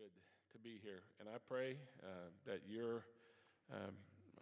good to be here, and I pray that you're um,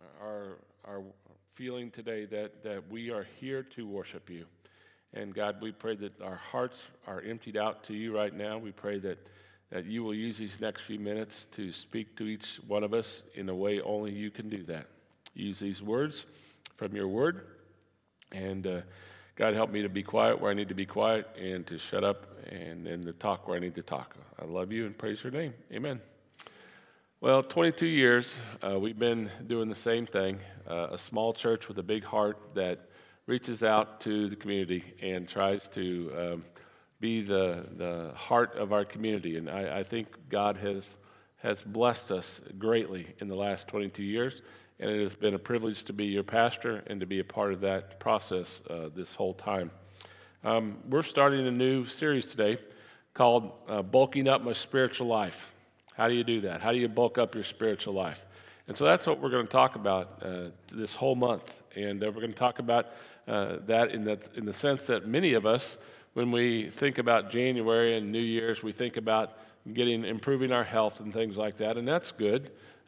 are feeling today that we are here to worship you. And God, we pray that our hearts are emptied out to you right now. We pray that you will use these next few minutes to speak to each one of us in a way only you can do that. Use these words from your word, and God, help me to be quiet where I need to be quiet and to shut up and to talk where I need to talk. I love you and praise your name. Amen. Well, 22 years, we've been doing the same thing, a small church with a big heart that reaches out to the community and tries to be the heart of our community. And I think God has blessed us greatly in the last 22 years, and it has been a privilege to be your pastor and to be a part of that process this whole time. We're starting a new series today called Bulking Up My Spiritual Life. How do you do that? How do you bulk up your spiritual life? And so that's what we're going to talk about this whole month. And we're going to talk about that in the sense that many of us, when we think about January and New Year's, we think about improving our health and things like that, and that's good.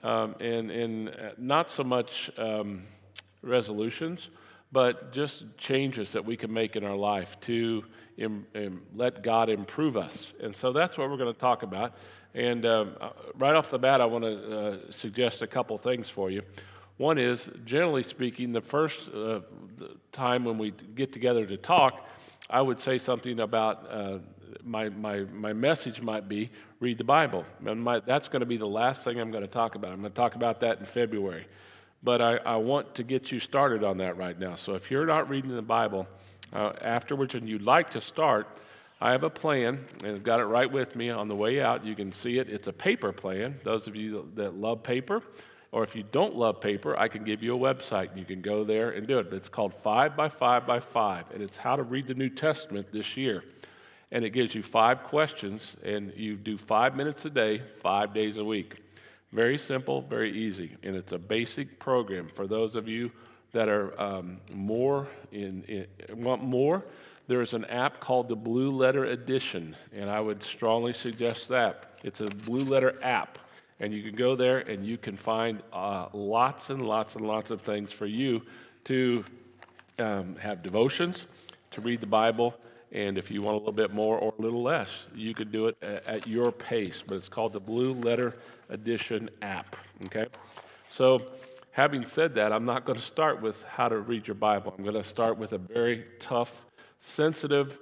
And not so much resolutions, but just changes that we can make in our life to let God improve us. And so that's what we're going to talk about. And right off the bat, I want to suggest a couple things for you. One is, generally speaking, the first time when we get together to talk, I would say something about my message might be read the Bible. And that's going to be the last thing I'm going to talk about. I'm going to talk about that in February. But I want to get you started on that right now. So if you're not reading the Bible afterwards and you'd like to start, I have a plan, and I've got it right with me on the way out. You can see it. It's a paper plan, those of you that love paper. Or if you don't love paper, I can give you a website, and you can go there and do it. It's called 5 by 5 by 5, and it's how to read the New Testament this year. And it gives you 5 questions, and you do 5 minutes a day, 5 days a week. Very simple, very easy, and it's a basic program for those of you that are want more. There is an app called the Blue Letter Edition, and I would strongly suggest that. It's a Blue Letter app, and you can go there and you can find lots and lots and lots of things for you to have devotions, to read the Bible, and if you want a little bit more or a little less, you could do it at your pace, but it's called the Blue Letter Edition app, okay? So having said that, I'm not going to start with how to read your Bible. I'm going to start with a very tough, sensitive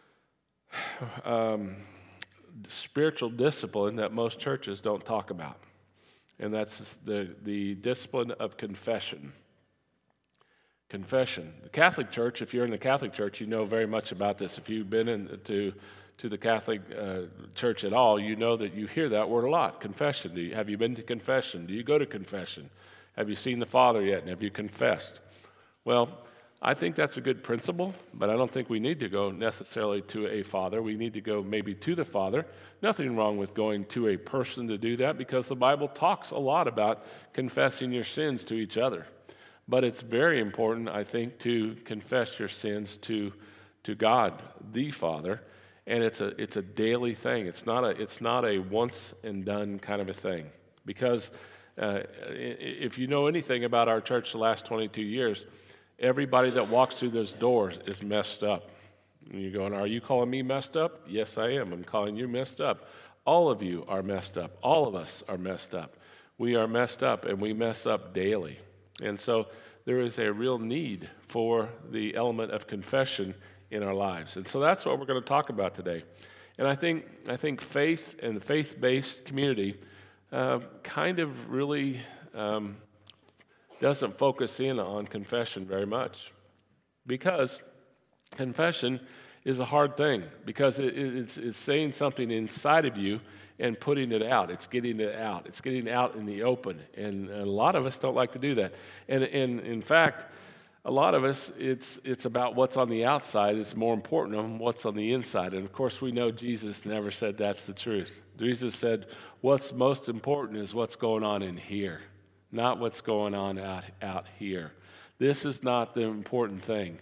spiritual discipline that most churches don't talk about, and that's the discipline of confession. Confession. The Catholic Church, if you're in the Catholic Church, you know very much about this. If you've been to the Catholic Church at all, you know that you hear that word a lot, confession. Have you been to confession? Do you go to confession? Have you seen the Father yet, and have you confessed? Well, I think that's a good principle, but I don't think we need to go necessarily to a father. We need to go maybe to the Father. Nothing wrong with going to a person to do that, because the Bible talks a lot about confessing your sins to each other. But it's very important, I think, to confess your sins to God, the Father, and it's a daily thing. It's not a once and done kind of a thing, because if you know anything about our church the last 22 years, everybody that walks through those doors is messed up. And you're going, are you calling me messed up? Yes, I am. I'm calling you messed up. All of you are messed up. All of us are messed up. We are messed up, and we mess up daily. And so there is a real need for the element of confession in our lives. And so that's what we're going to talk about today. And I think faith and the faith-based community kind of really doesn't focus in on confession very much, because confession is a hard thing, because it's saying something inside of you and putting it out. It's getting it out. It's getting out in the open, and a lot of us don't like to do that. And in fact, a lot of us, it's about what's on the outside. It's more important than what's on the inside. And of course, we know Jesus never said that's the truth. Jesus said, what's most important is what's going on in here, not what's going on out here. This is not the important thing.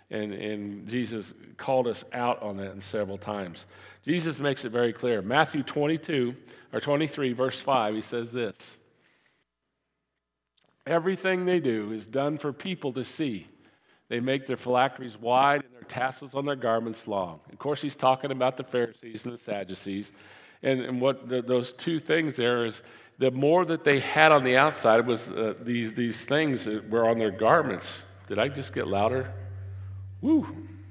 And Jesus called us out on that several times. Jesus makes it very clear. Matthew 23, verse 5, he says this: everything they do is done for people to see. They make their phylacteries wide and their tassels on their garments long. Of course, he's talking about the Pharisees and the Sadducees. And what those two things there is, the more that they had on the outside was these things that were on their garments. Did I just get louder? Woo!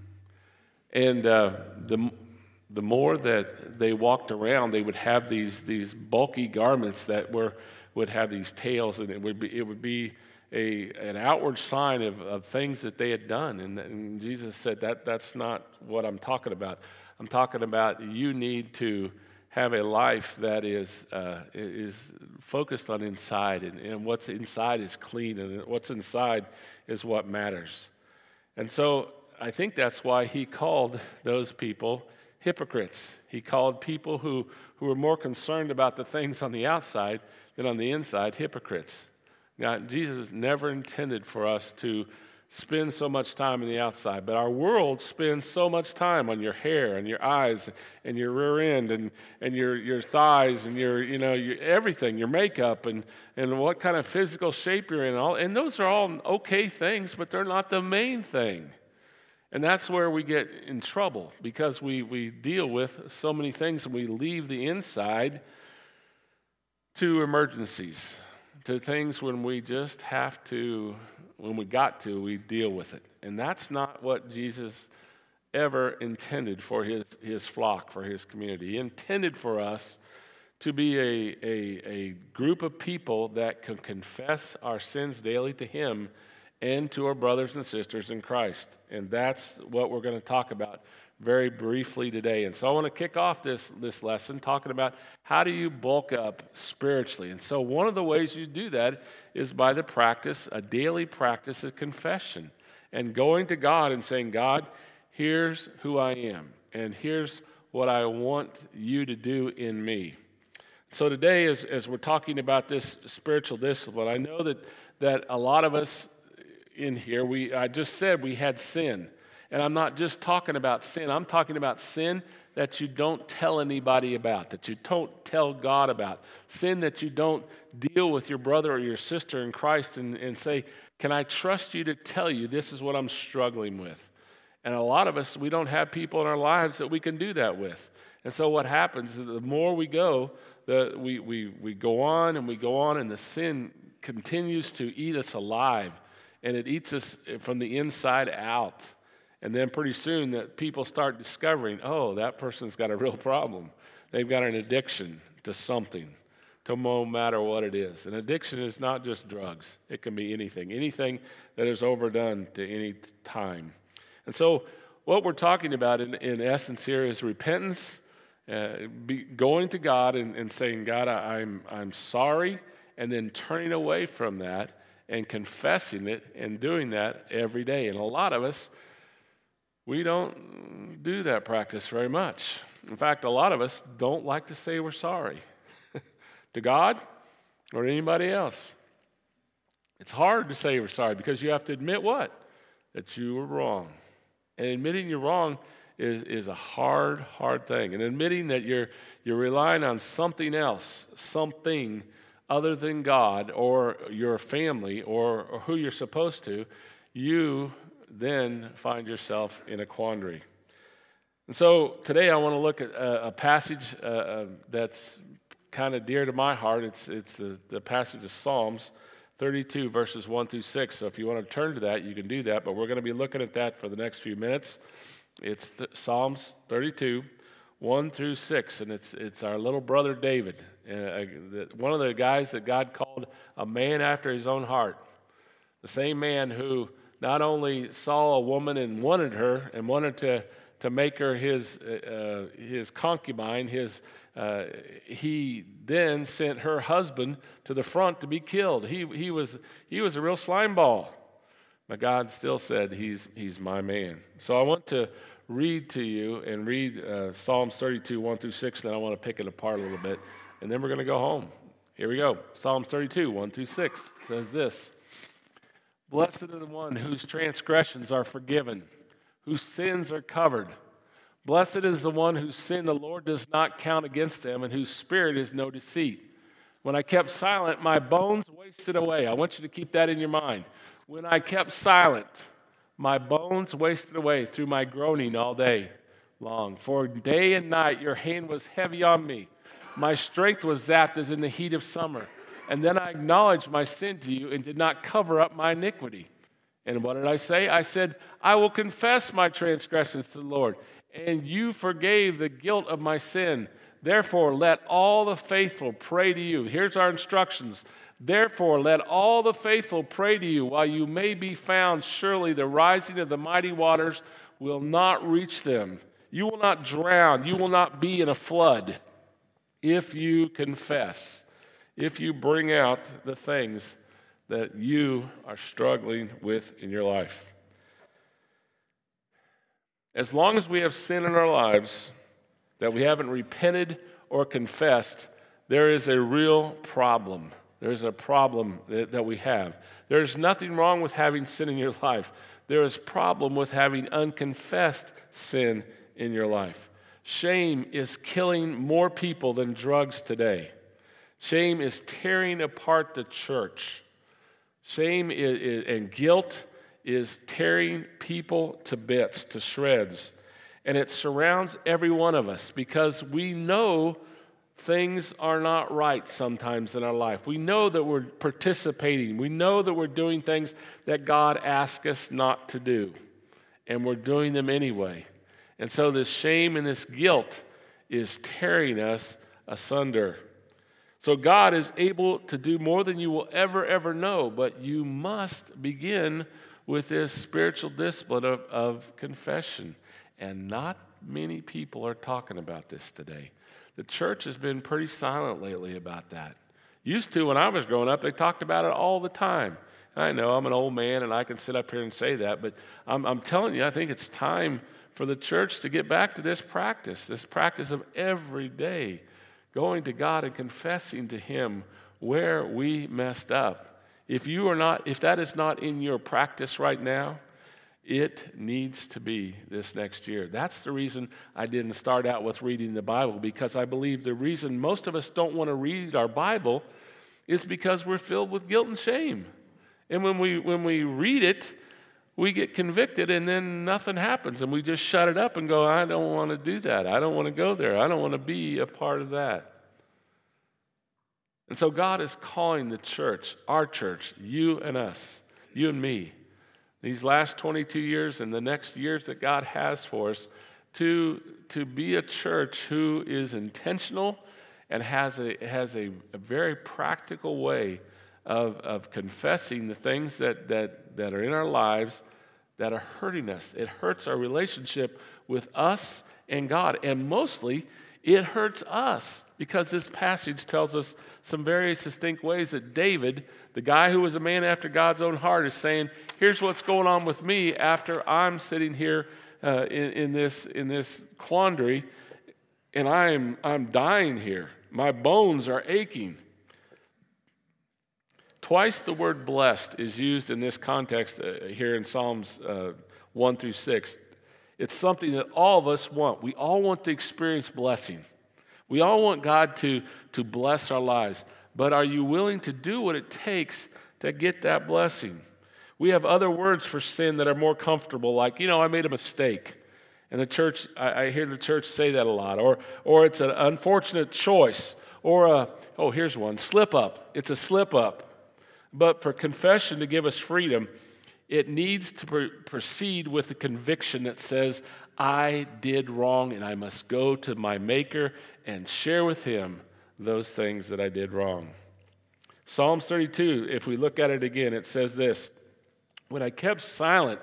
And the more that they walked around, they would have these bulky garments that would have these tails, and it would be an outward sign of things that they had done. And Jesus said that's not what I'm talking about. I'm talking about you need to have a life that is focused on inside, and what's inside is clean, and what's inside is what matters. And so I think that's why he called those people hypocrites. He called people who were more concerned about the things on the outside than on the inside hypocrites. Now, Jesus never intended for us to spend so much time on the outside, but our world spends so much time on your hair and your eyes and your rear end and your thighs and your everything, your makeup and what kind of physical shape you're in. And those are all okay things, but they're not the main thing. And that's where we get in trouble, because we deal with so many things and we leave the inside to emergencies, to things when we just have to, when we we deal with it. And that's not what Jesus ever intended for his flock, for his community. He intended for us to be a group of people that can confess our sins daily to him and to our brothers and sisters in Christ. And that's what we're going to talk about very briefly today. And so I want to kick off this lesson talking about how do you bulk up spiritually. And so one of the ways you do that is by a daily practice of confession and going to God and saying, God, here's who I am, and here's what I want you to do in me. So today, as we're talking about this spiritual discipline, I know that a lot of us in here, I just said we had sin. And I'm not just talking about sin. I'm talking about sin that you don't tell anybody about, that you don't tell God about. Sin that you don't deal with your brother or your sister in Christ and say, can I trust you to tell you this is what I'm struggling with? And a lot of us, we don't have people in our lives that we can do that with. And so what happens is the more we go, we go on and we go on, and the sin continues to eat us alive. And it eats us from the inside out. And then pretty soon that people start discovering, oh, that person's got a real problem. They've got an addiction to something, to no matter what it is. An addiction is not just drugs. It can be anything that is overdone to any time. And so what we're talking about in essence here is repentance, going to God and saying, God, I'm sorry, and then turning away from that and confessing it and doing that every day. And a lot of us, we don't do that practice very much. In fact, a lot of us don't like to say we're sorry to God or anybody else. It's hard to say we're sorry because you have to admit what? That you were wrong. And admitting you're wrong is a hard thing. And admitting that you're relying on something else, something other than God or your family or who you're supposed to, you then find yourself in a quandary. And so today I want to look at a passage that's kind of dear to my heart. It's the passage of Psalms 32, verses 1 through 6. So if you want to turn to that, you can do that. But we're going to be looking at that for the next few minutes. It's Psalms 32, 1 through 6. And it's our little brother David. One of the guys that God called a man after his own heart. The same man who not only saw a woman and wanted her and wanted to make her his concubine, he then sent her husband to the front to be killed. He was a real slime ball. But God still said, he's my man. So I want to read to you and read Psalms 32, 1 through 6, and then I want to pick it apart a little bit. And then we're going to go home. Here we go. Psalms 32, 1 through 6 says this: Blessed is the one whose transgressions are forgiven, whose sins are covered. Blessed is the one whose sin the Lord does not count against them, and whose spirit is no deceit. When I kept silent, my bones wasted away. I want you to keep that in your mind. When I kept silent, my bones wasted away through my groaning all day long. For day and night your hand was heavy on me. My strength was zapped as in the heat of summer. And then I acknowledged my sin to you and did not cover up my iniquity. And what did I say? I said, I will confess my transgressions to the Lord. And you forgave the guilt of my sin. Therefore, let all the faithful pray to you. Here's our instructions. Therefore, let all the faithful pray to you while you may be found. Surely the rising of the mighty waters will not reach them. You will not drown. You will not be in a flood if you confess, if you bring out the things that you are struggling with in your life. As long as we have sin in our lives that we haven't repented or confessed, there is a real problem. There's a problem that we have. There's nothing wrong with having sin in your life. There is a problem with having unconfessed sin in your life. Shame is killing more people than drugs today. Shame is tearing apart the church. Shame and guilt is tearing people to bits, to shreds. And it surrounds every one of us because we know things are not right sometimes in our life. We know that we're participating. We know that we're doing things that God asked us not to do. And we're doing them anyway. And so this shame and this guilt is tearing us asunder. So God is able to do more than you will ever know, but you must begin with this spiritual discipline of confession. And not many people are talking about this today. The church has been pretty silent lately about that. Used to, when I was growing up, they talked about it all the time. I know I'm an old man and I can sit up here and say that, but I'm telling you, I think it's time for the church to get back to this practice of every day going to God and confessing to Him where we messed up. If that is not in your practice right now, it needs to be this next year. That's the reason I didn't start out with reading the Bible, because I believe the reason most of us don't want to read our Bible is because we're filled with guilt and shame. And when we read it, we get convicted and then nothing happens and we just shut it up and go, I don't want to do that. I don't want to go there. I don't want to be a part of that. And so God is calling the church, our church, you and us, you and me, these last 22 years and the next years that God has for us, to be a church who is intentional and has a very practical way of confessing the things that are in our lives that are hurting us. It hurts our relationship with us and God. And mostly, it hurts us because this passage tells us some very distinct ways that David, the guy who was a man after God's own heart, is saying, here's what's going on with me after I'm sitting here in this quandary, and I'm dying here. My bones are aching. Twice the word blessed is used in this context here in Psalms 1 through 6. It's something that all of us want. We all want to experience blessing. We all want God to bless our lives. But are you willing to do what it takes to get that blessing? We have other words for sin that are more comfortable, like, I made a mistake. And the church, I hear the church say that a lot. Or it's an unfortunate choice. Or, here's one, slip up. It's a slip up. But for confession to give us freedom, it needs to proceed with a conviction that says, I did wrong and I must go to my Maker and share with Him those things that I did wrong. Psalms 32, if we look at it again, it says this, when I kept silent,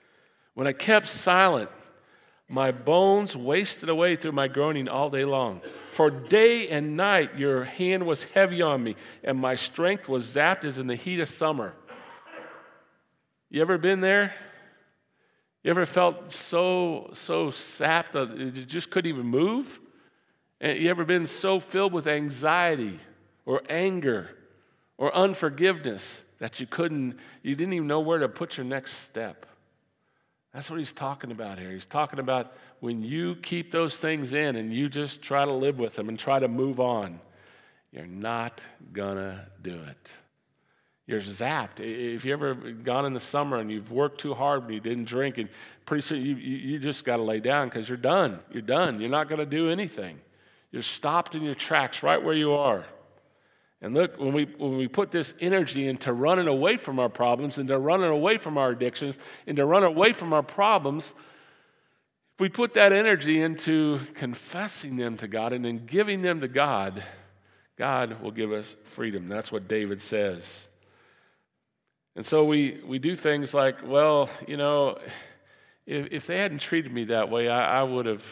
my bones wasted away through my groaning all day long. For day and night your hand was heavy on me, and my strength was zapped as in the heat of summer. You ever been there? You ever felt so sapped that you just couldn't even move? And you ever been so filled with anxiety or anger or unforgiveness that you didn't even know where to put your next step? That's what he's talking about here. He's talking about when you keep those things in and you just try to live with them and try to move on, you're not going to do it. You're zapped. If you ever gone in the summer and you've worked too hard and you didn't drink, and pretty soon you just got to lay down because you're done. You're done. You're not going to do anything. You're stopped in your tracks right where you are. And look, when we put this energy into running away from our problems, into running away from our addictions, into running away from our problems, if we put that energy into confessing them to God and then giving them to God, God will give us freedom. That's what David says. And so we do things like, well, you know, if they hadn't treated me that way, I would have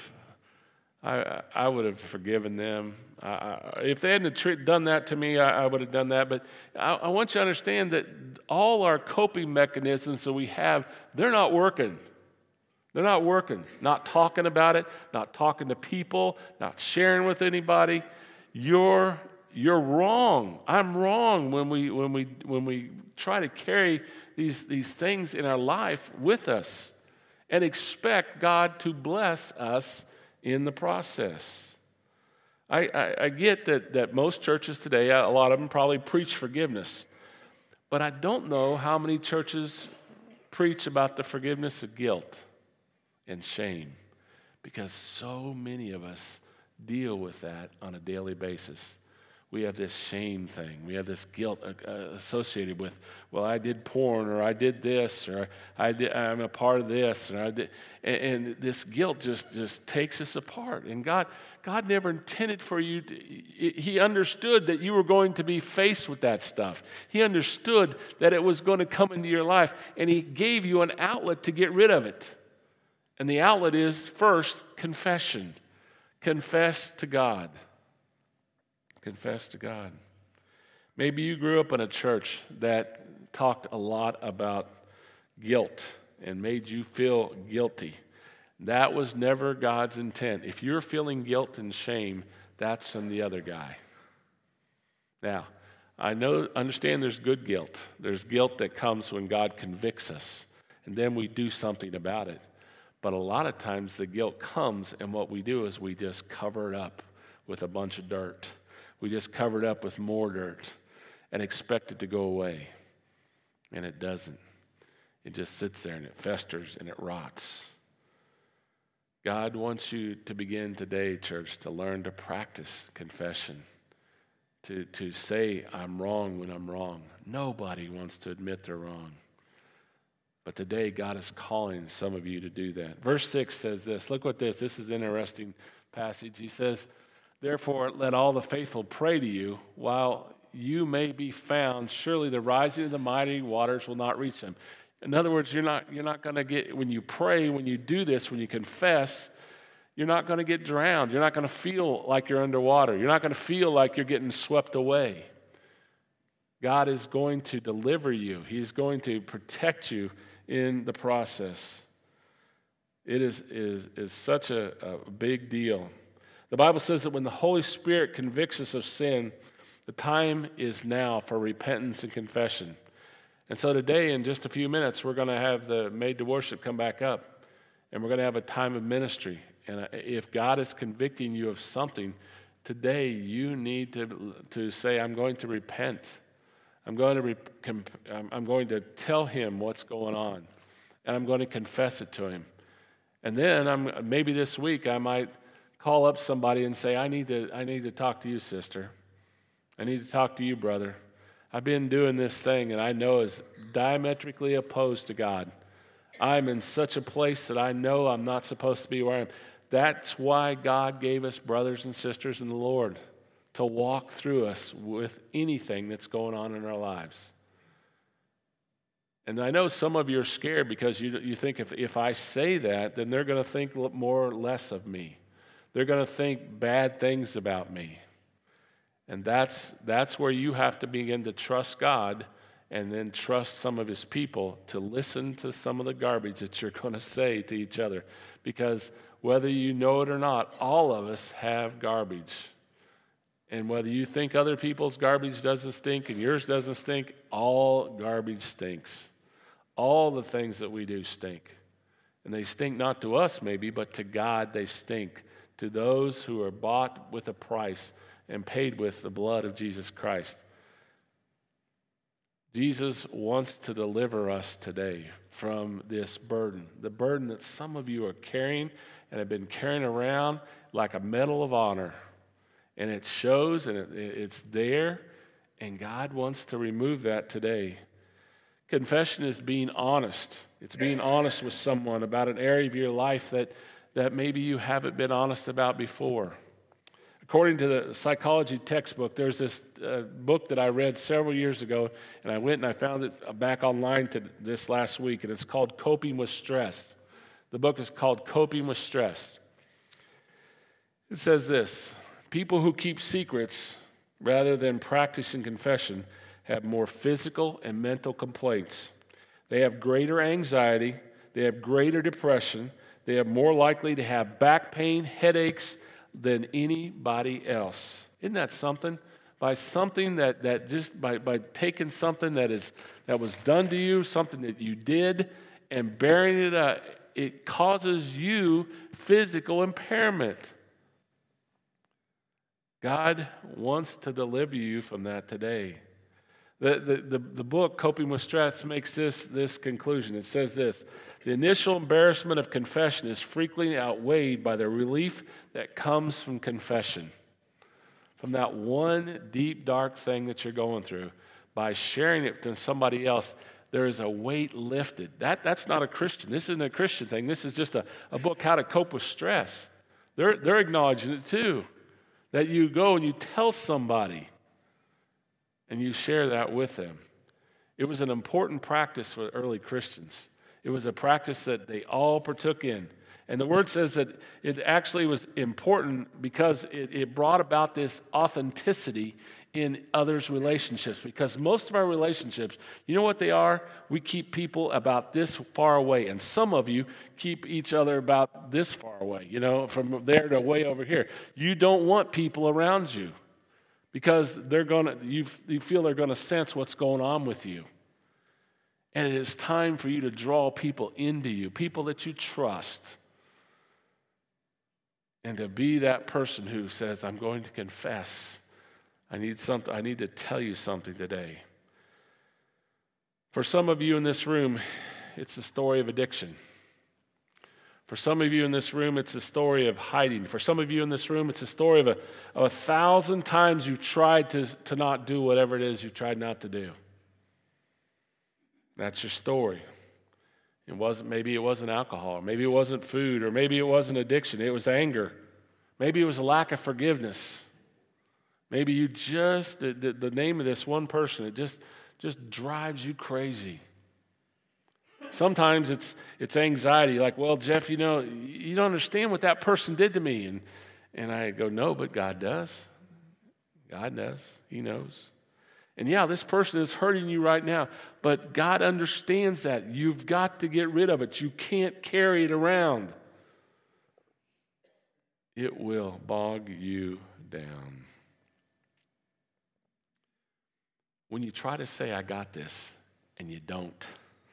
forgiven them. If they hadn't done that to me, I would have done that. But I want you to understand that all our coping mechanisms that we have, they're not working. They're not working. Not talking about it, not talking to people, not sharing with anybody. You're wrong. I'm wrong when we try to carry these things in our life with us and expect God to bless us in the process. I get that most churches today, a lot of them probably preach forgiveness, but I don't know how many churches preach about the forgiveness of guilt and shame, because so many of us deal with that on a daily basis. We have this shame thing. We have this guilt associated with, well, I did porn, or I did this, or I'm a part of this, and this guilt just takes us apart. And God never intended for you to. He understood that you were going to be faced with that stuff. He understood that it was going to come into your life, and He gave you an outlet to get rid of it. And the outlet is, first, confession. Confess to God. Confess to God. Maybe you grew up in a church that talked a lot about guilt and made you feel guilty. That was never God's intent. If you're feeling guilt and shame, that's from the other guy. Now, understand there's good guilt. There's guilt that comes when God convicts us, and then we do something about it. But a lot of times the guilt comes, and what we do is we just cover it up with a bunch of dirt. We just cover it up with more dirt and expect it to go away. And it doesn't. It just sits there and it festers and it rots. God wants you to begin today, church, to learn to practice confession, to say, I'm wrong when I'm wrong. Nobody wants to admit they're wrong. But today, God is calling some of you to do that. Verse 6 says this. Look what this is an interesting passage. He says, therefore, let all the faithful pray to you while you may be found. Surely the rising of the mighty waters will not reach them. In other words, you're not going to get, when you pray, when you do this, when you confess, you're not going to get drowned. You're not going to feel like you're underwater. You're not going to feel like you're getting swept away. God is going to deliver you. He's going to protect you in the process. It is such a big deal. The Bible says that when the Holy Spirit convicts us of sin, the time is now for repentance and confession. And so today, in just a few minutes, we're going to have the Made to Worship come back up, and we're going to have a time of ministry. And if God is convicting you of something, today you need to say, I'm going to repent. I'm going to tell Him what's going on, and I'm going to confess it to Him. And then maybe this week I might call up somebody and say, I need to talk to you, sister. I need to talk to you, brother. I've been doing this thing, and I know is diametrically opposed to God. I'm in such a place that I know I'm not supposed to be where I am. That's why God gave us brothers and sisters in the Lord, to walk through us with anything that's going on in our lives. And I know some of you are scared because you think if I say that, then they're going to think more or less of me. They're going to think bad things about me. And that's where you have to begin to trust God and then trust some of His people to listen to some of the garbage that you're going to say to each other. Because whether you know it or not, all of us have garbage. And whether you think other people's garbage doesn't stink and yours doesn't stink, all garbage stinks. All the things that we do stink. And they stink not to us maybe, but to God they stink, to those who are bought with a price and paid with the blood of Jesus Christ. Jesus wants to deliver us today from this burden, the burden that some of you are carrying and have been carrying around like a medal of honor. And it shows and it's there, and God wants to remove that today. Confession is being honest. It's being honest with someone about an area of your life that maybe you haven't been honest about before. According to the psychology textbook, there's this book that I read several years ago, and I went and I found it back online this last week, and it's called Coping with Stress. The book is called Coping with Stress. It says this: people who keep secrets rather than practicing confession have more physical and mental complaints. They have greater anxiety, they have greater depression, they are more likely to have back pain, headaches, than anybody else. Isn't that something? By something that just by taking something that was done to you, something that you did, and burying it up, it causes you physical impairment. God wants to deliver you from that today. The book, Coping with Stress, makes this conclusion. It says this: the initial embarrassment of confession is frequently outweighed by the relief that comes from confession. From that one deep, dark thing that you're going through, by sharing it to somebody else, there is a weight lifted. That's not a Christian. This isn't a Christian thing. This is just a book, How to Cope with Stress. They're acknowledging it too, that you go and you tell somebody, and you share that with them. It was an important practice for early Christians. It was a practice that they all partook in. And the Word says that it actually was important because it brought about this authenticity in others' relationships. Because most of our relationships, you know what they are? We keep people about this far away. And some of you keep each other about this far away, from there to way over here. You don't want people around you, because you feel they're going to sense what's going on with you. And it is time for you to draw people into you, people that you trust, and to be that person who says, I'm going to confess. I need to tell you something today. For some of you in this room, it's the story of addiction. For some of you in this room, it's a story of hiding. For some of you in this room, it's a story of 1,000 times you've tried to not do whatever it is you tried not to do. That's your story. Maybe it wasn't alcohol, or maybe it wasn't food, or maybe it wasn't addiction. It was anger. Maybe it was a lack of forgiveness. Maybe you the name of this one person, it just drives you crazy. Sometimes it's anxiety, like, well, Jeff, you don't understand what that person did to me. And I go, no, but God does. God does. He knows. And yeah, this person is hurting you right now, but God understands that. You've got to get rid of it. You can't carry it around. It will bog you down. When you try to say, I got this, and you don't,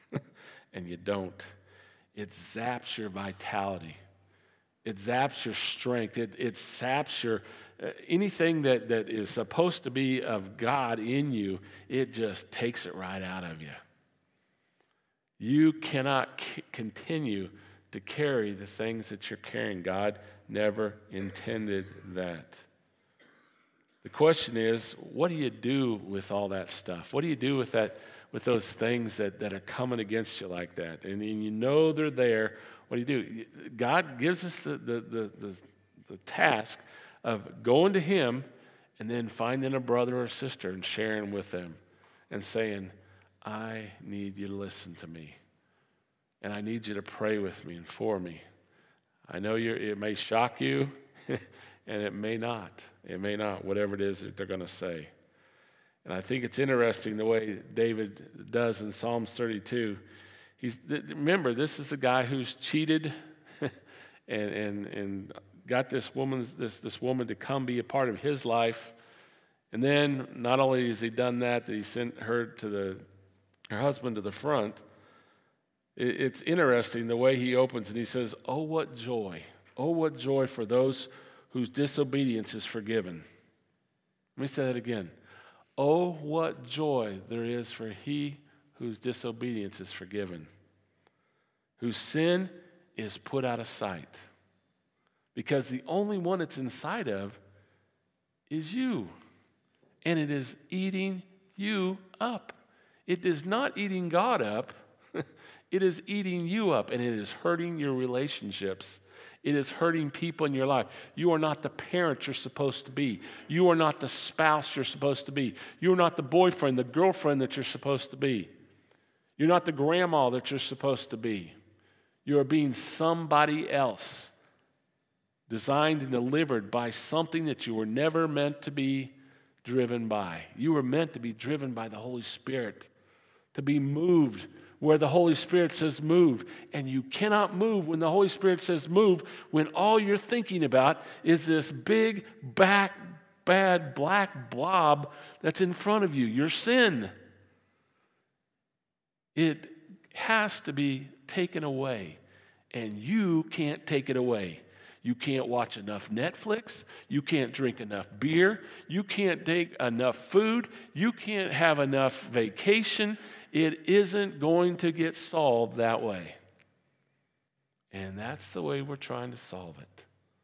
it zaps your vitality. It zaps your strength. It saps your anything that is supposed to be of God in you. It just takes it right out of you. You cannot continue to carry the things that you're carrying. God never intended that. The question is, what do you do with all that stuff? What do you do with that? With those things that are coming against you like that, and you know they're there? What do? God gives us the task of going to Him and then finding a brother or sister and sharing with them and saying, I need you to listen to me, and I need you to pray with me and for me. I know it may shock you, and it may not. It may not, whatever it is that they're going to say. And I think it's interesting the way David does in Psalms 32. Remember, this is the guy who's cheated and got this woman to come be a part of his life. And then not only has he done that he sent her husband to the front. It's interesting the way he opens and he says, oh, what joy. Oh, what joy for those whose disobedience is forgiven. Let me say that again. Oh, what joy there is for he whose disobedience is forgiven, whose sin is put out of sight. Because the only one it's inside of is you. And it is eating you up. It is not eating God up. It is eating you up, and it is hurting your relationships. It is hurting people in your life. You are not the parent you're supposed to be. You are not the spouse you're supposed to be. You are not the boyfriend, the girlfriend that you're supposed to be. You're not the grandma that you're supposed to be. You are being somebody else, designed and delivered by something that you were never meant to be driven by. You were meant to be driven by the Holy Spirit, to be moved where the Holy Spirit says move. And you cannot move when the Holy Spirit says move when all you're thinking about is this big, bad, black blob that's in front of you, your sin. It has to be taken away, and you can't take it away. You can't watch enough Netflix. You can't drink enough beer. You can't take enough food. You can't have enough vacation. It isn't going to get solved that way. And that's the way we're trying to solve it.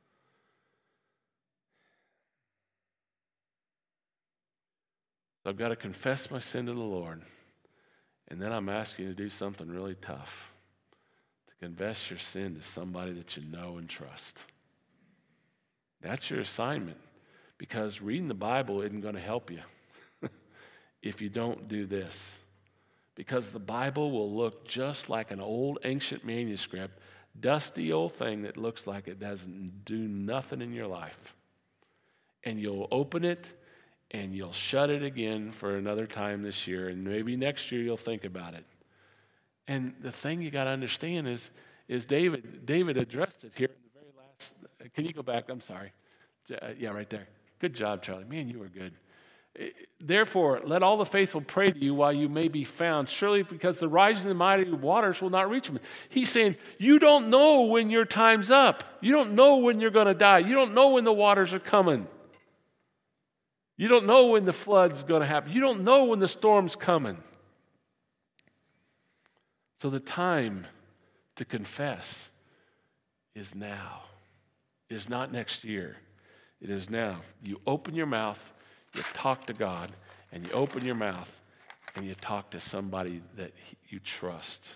So I've got to confess my sin to the Lord. And then I'm asking you to do something really tough. To confess your sin to somebody that you know and trust. That's your assignment. Because reading the Bible isn't going to help you if you don't do this. Because the Bible will look just like an old ancient manuscript, dusty old thing that looks like it doesn't do nothing in your life. And you'll open it and you'll shut it again for another time this year, and maybe next year you'll think about it. And the thing you got to understand is David addressed it here in the very last. Can you go back? I'm sorry. Yeah, right there. Good job, Charlie. Man, you were good. Therefore, let all the faithful pray to you while you may be found, surely because the rising of the mighty waters will not reach them. He's saying, you don't know when your time's up. You don't know when you're going to die. You don't know when the waters are coming. You don't know when the flood's going to happen. You don't know when the storm's coming. So the time to confess is now. It is not next year. It is now. You open your mouth, you talk to God, and you open your mouth, and you talk to somebody that you trust.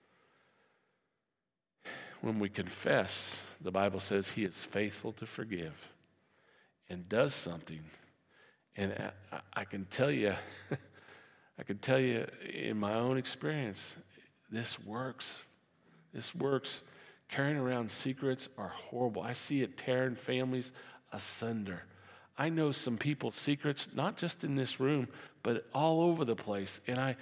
When we confess, the Bible says He is faithful to forgive and does something. And I can tell you, in my own experience, this works. This works. Carrying around secrets are horrible. I see it tearing families asunder. I know some people's secrets, not just in this room, but all over the place. And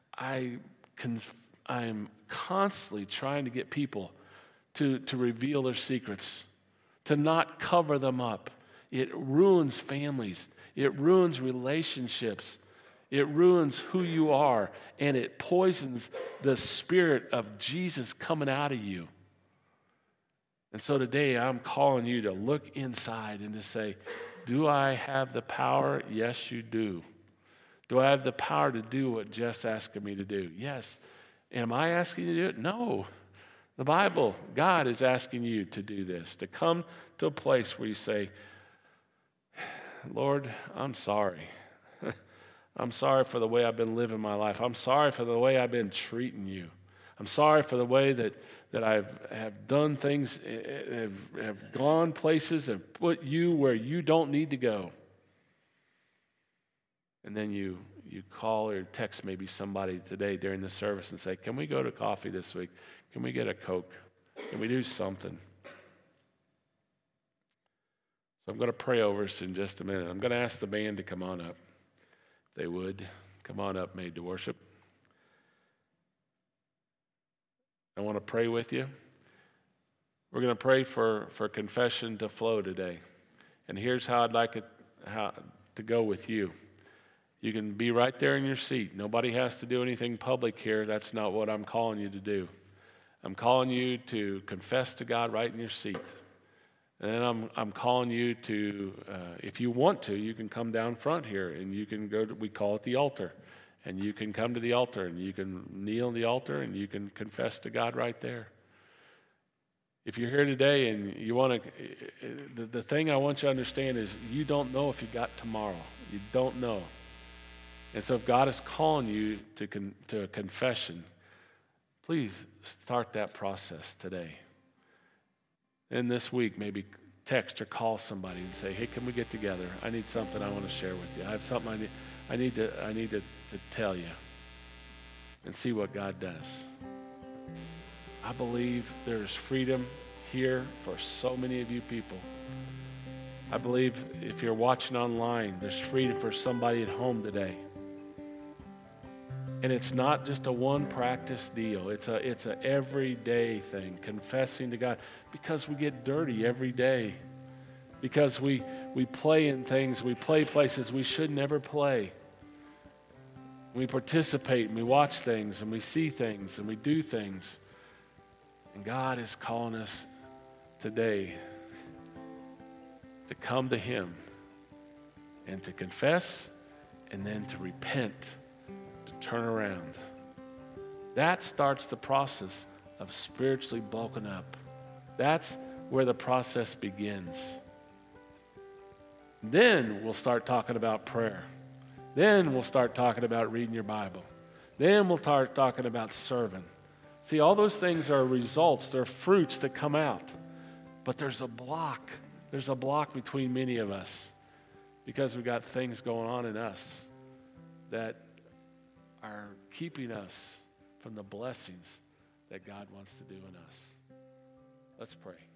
I'm constantly trying to get people to reveal their secrets, to not cover them up. It ruins families. It ruins relationships. It ruins who you are. And it poisons the spirit of Jesus coming out of you. And so today I'm calling you to look inside and to say, do I have the power? Yes, you do. Do I have the power to do what Jeff's asking me to do? Yes. Am I asking you to do it? No. The Bible, God is asking you to do this, to come to a place where you say, Lord, I'm sorry. I'm sorry for the way I've been living my life. I'm sorry for the way I've been treating you. I'm sorry for the way that I have done things, have gone places, have put you where you don't need to go. And then you call or text maybe somebody today during the service and say, can we go to coffee this week? Can we get a Coke? Can we do something? So I'm going to pray over us in just a minute. I'm going to ask the band to come on up. If they would, come on up, Made to Worship. I want to pray with you. We're going to pray for confession to flow today. And here's how I'd like it to go with you. You can be right there in your seat. Nobody has to do anything public here. That's not what I'm calling you to do. I'm calling you to confess to God right in your seat. And then I'm calling you to, if you want to, you can come down front here and you can go to, we call it the altar. And you can come to the altar and you can kneel on the altar and you can confess to God right there. If you're here today and you want to, the thing I want you to understand is you don't know if you got tomorrow. You don't know. And so if God is calling you to a confession, please start that process today. And this week, maybe text or call somebody and say, hey, can we get together? I need something I want to share with you. I have something I need to tell you, and see what God does. I believe there's freedom here for so many of you people. I believe if you're watching online, there's freedom for somebody at home today. And it's not just a one practice deal. It's a everyday thing, confessing to God, because we get dirty every day. Because we play in things, we play places we should never play. We participate and we watch things and we see things and we do things. And God is calling us today to come to Him and to confess and then to repent, to turn around. That starts the process of spiritually bulking up. That's where the process begins. Then we'll start talking about prayer. Then we'll start talking about reading your Bible. Then we'll start talking about serving. See, all those things are results. They're fruits that come out. But there's a block. There's a block between many of us because we've got things going on in us that are keeping us from the blessings that God wants to do in us. Let's pray.